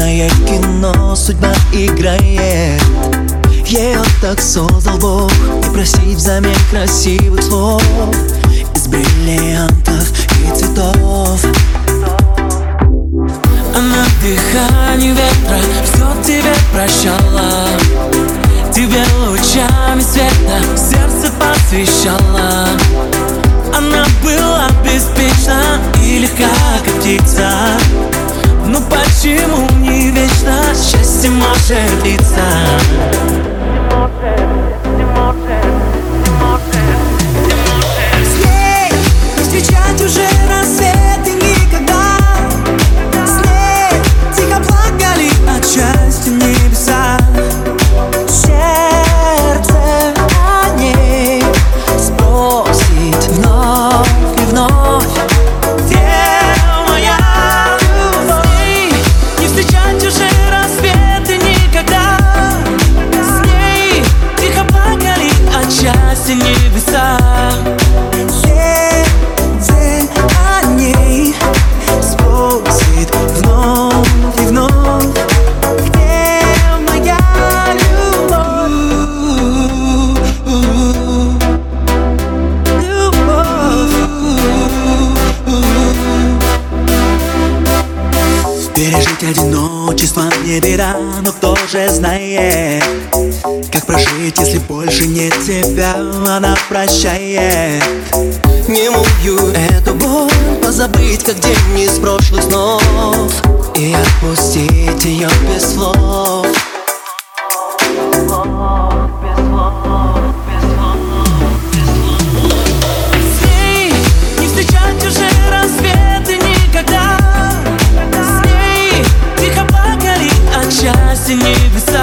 Страшное кино судьба играет. Ее так создал Бог, и просить взамен красивых слов из бриллиантов и цветов. Она в дыхании ветра все тебе прощала, тебе лучами света сердце посвящала. Она была беспечна и легка, как птица. Ну почему не вечно счастье может длиться? С ней не встречать уже рассветы никогда. С ней тихо плакали от счастья небеса. Сердце о ней спросит вновь и вновь: где моя любовь? С ней не встречать уже рассветы никогда. С ней тихо плакали от счастья небеса. Сердце о ней спросит вновь и вновь: где моя любовь? Пережить одиночество не беда, но кто же знает, как прожить, если больше нет тебя? Она прощает немую эту боль, позабыть, как день из прошлых снов, и отпустить ее без слов. С ней не встречать уже рассветы никогда. С ней тихо плакали от счастья небеса.